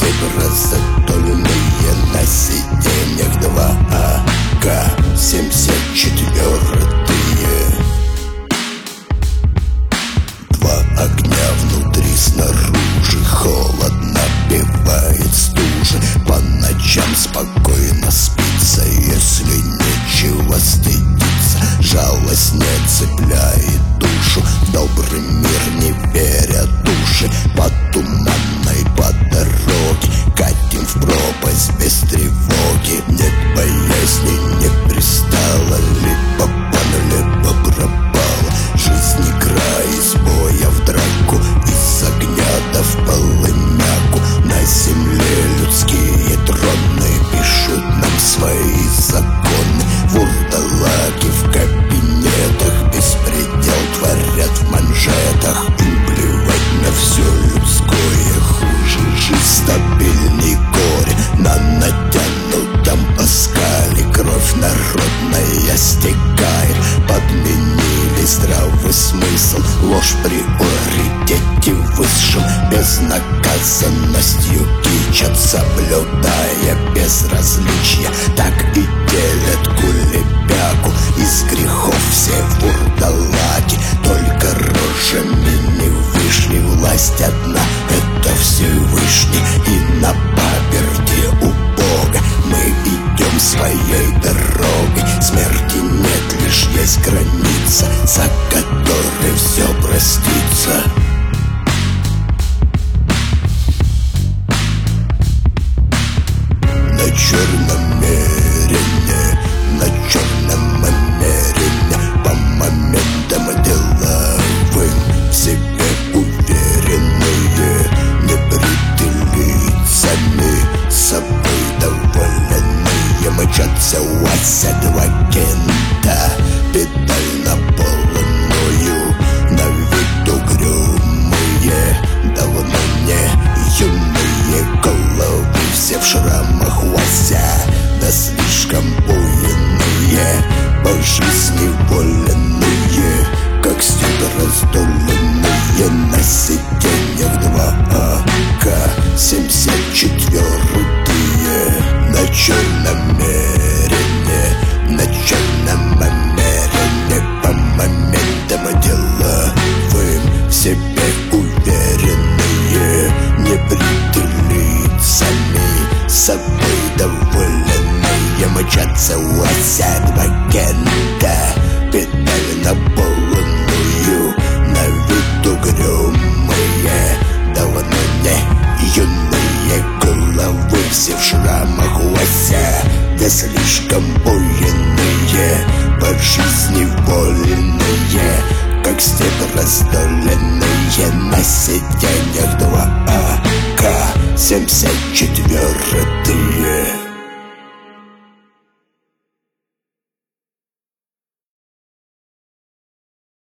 раздольные на сиденьях 2 АК-74-е. Два огня внутри, снаружи холодно, бивает стужа. По ночам спокойно спится, если нечего стыдиться. Жалость не цепляет душу, в добрый мир не верят души. По туманной, по дороге катим в пропасть без тревоги. Нет боязни, не пристало, либо пана, либо пропала. Жизнь игра из боя в драку, из огня да в полымяку. На земле людские троны пишут нам свои законы. Вурдалаки в кабинетах беспредел творят в манжетах. Им плевать на все людское, хуже жизнь стабильней горе. На натянутом оскале кровь народная стекает. Подменили здравый смысл, ложь приоритете высшим. Безнаказанностью кичат, соблюдая безразличие. Так и делят кулебяку, из грехов все вурдалаки. Только рожами не вышли, власть одна — это Всевышний. И на паперти у Бога мы идем своей дорогой. Смерти нет, лишь есть граница, за которой все простится. На черном мерине, на черном намерении, по моментам деловым, в себе уверенные, не бритые лицами, собой довольные. Мчатся УАЗ-2 кента, педаль на полную, на вид угрюмые, давно не юные головы. Все в шрамах УАЗа, да слишком буйные, по жизни воленные, как стены раздоленные. На сиденьях 2 АК-74-е. На черном мерине, на черном намерении, по моментам деловым, в себе уверенные, не бритые лицами, собой довольные. Мчатся УАЗ-2 кента, педаль на полную, на вид угрюмые, давно не юные головы. Все в шрамах УАЗа, да слишком буйные, по жизни вольные, как степь раздоленные. На сиденьях 2 АК-74-е.